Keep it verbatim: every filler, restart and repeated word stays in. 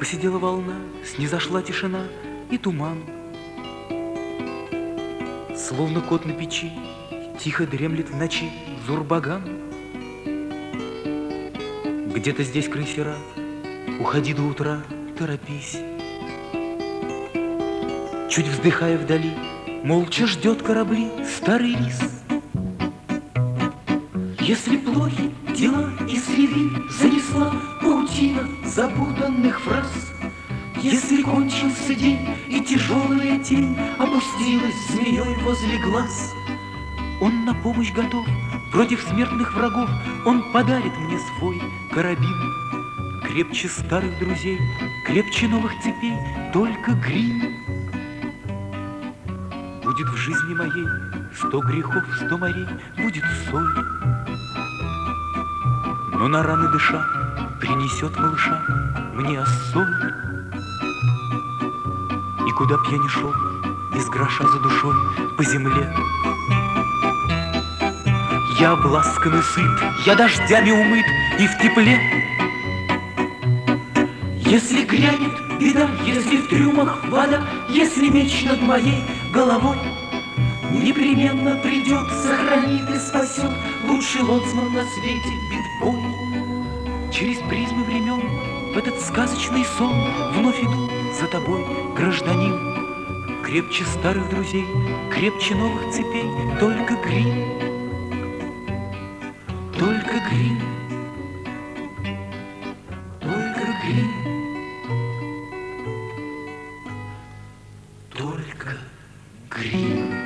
Посидела волна, снизошла тишина и туман. Словно кот на печи, тихо дремлет в ночи Зурбаган. Где-то здесь крейсера, уходи до утра, торопись. Чуть вздыхая вдали, молча ждет корабли старый рис. Если плохи дела и среди занесла паутина запутанных фраз, если кончился день и тяжелая тень опустилась змеей возле глаз, он на помощь готов против смертных врагов, он подарит мне свой карабин. Крепче старых друзей, крепче новых цепей, только грим. Будет в жизни моей сто грехов, сто морей, будет соль. Но на раны дыша принесет малыша мне осоль. И куда б я ни шел, без гроша за душой по земле, я обласкан и сыт, я дождями умыт и в тепле. Если грянет беда, если в трюмах вода, если меч над моей головой, непременно придет, сохранит и спасет лучший лоцман на свете битбой. Через призмы времен в этот сказочный сон вновь иду за тобой, гражданин. Крепче старых друзей, крепче новых цепей, только грим, только грим, только грим, только грим.